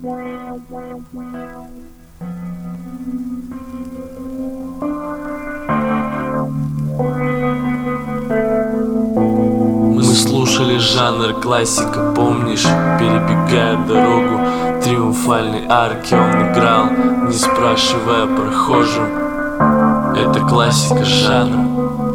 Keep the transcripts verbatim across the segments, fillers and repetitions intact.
Мы слушали жанр классика, помнишь? Перебегая дорогу триумфальной арки, он играл, не спрашивая прохожим. Это классика жанра.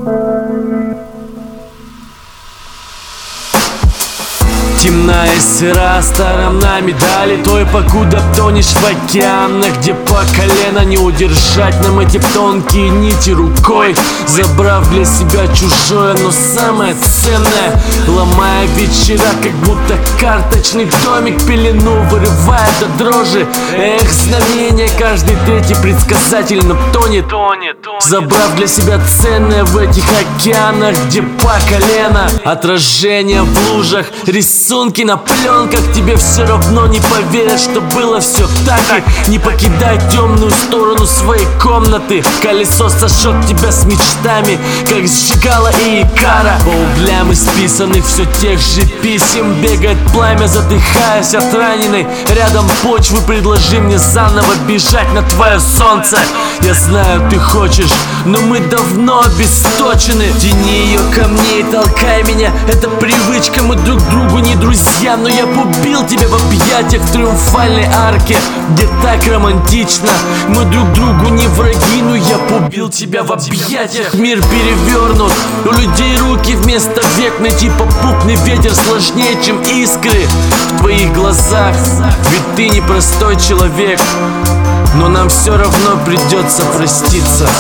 Темная сыра, сторона медали той, покуда тонешь в океанах, где по колено не удержать нам эти тонкие нити рукой, забрав для себя чужое, но самое ценное, ломая вечера, как будто карточный домик, пелену вырывая до дрожи. Эх, знамение, каждый третий предсказательно тонет, забрав для себя ценное в этих океанах, где по колено. Отражение в лужах, рисунки на пленках, тебе все равно не поверят, что было все так. И не покидай темную сторону своей комнаты, колесо сожжет тебя с мечтами, как сжигала и Икара. По углям исписанных все тех же писем бегает пламя, задыхаясь от раненой рядом почвы. Предложи мне заново бежать на твое солнце. Я знаю, ты хочешь, но мы давно обесточены. Тяни ее ко мне и толкай меня, это привычка, мы друг другу не друзья. Но я убил тебя в объятиях в триумфальной арке, где так романтично. Мы друг другу не враги, но я убил тебя в объятиях. Мир перевернут, у людей руки вместо век, найти попутный ветер сложнее, чем искры в твоих глазах. Ведь ты непростой человек, но нам все равно придется проститься.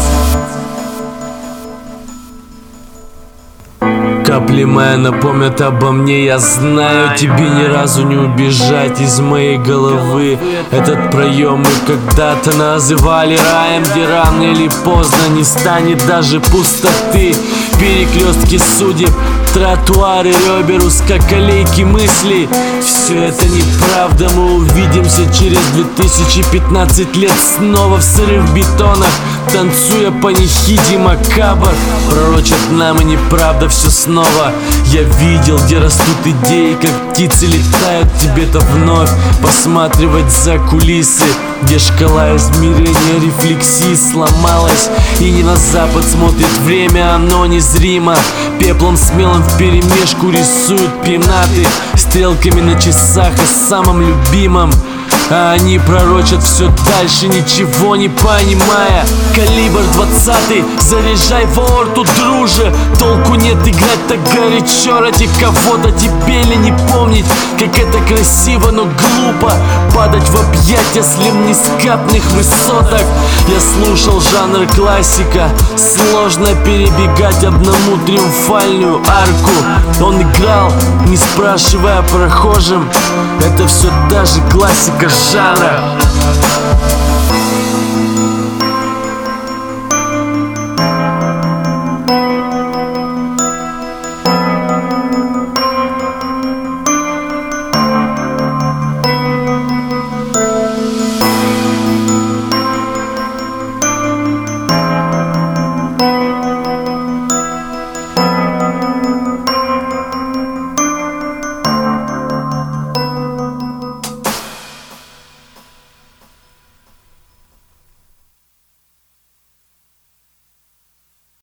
Капли мои напомнят обо мне, я знаю, тебе ни разу не убежать из моей головы. Этот проем мы когда-то называли раем, где рано или поздно не станет даже пустоты. Перекрестки судеб, тротуары ребер, узкоколейки мыслей. Все это неправда, мы увидимся через две тысячи пятнадцать лет снова в сырых бетонах, танцуя по нехиде макабр. Пророчат нам и неправда все снова. Я видел, где растут идеи, как птицы летают. Тебе-то вновь посматривать за кулисы, где шкала измерения рефлексии сломалась, и не на запад смотрит время, оно незримо. Пеплом смелым вперемешку рисуют пенаты, стрелками на часах о самом любимом. А они пророчат все дальше, ничего не понимая. Калибр двадцатый, заряжай в аорту, друже. Толку нет играть так горячо ради кого-то. Тебе ли не помнить, как это красиво, но глупо падать в объятия слим нескапных высоток. Я слушал жанр классика, сложно перебегать одному триумфальную арку. Он играл, не спрашивая прохожим, это все даже классика жанра.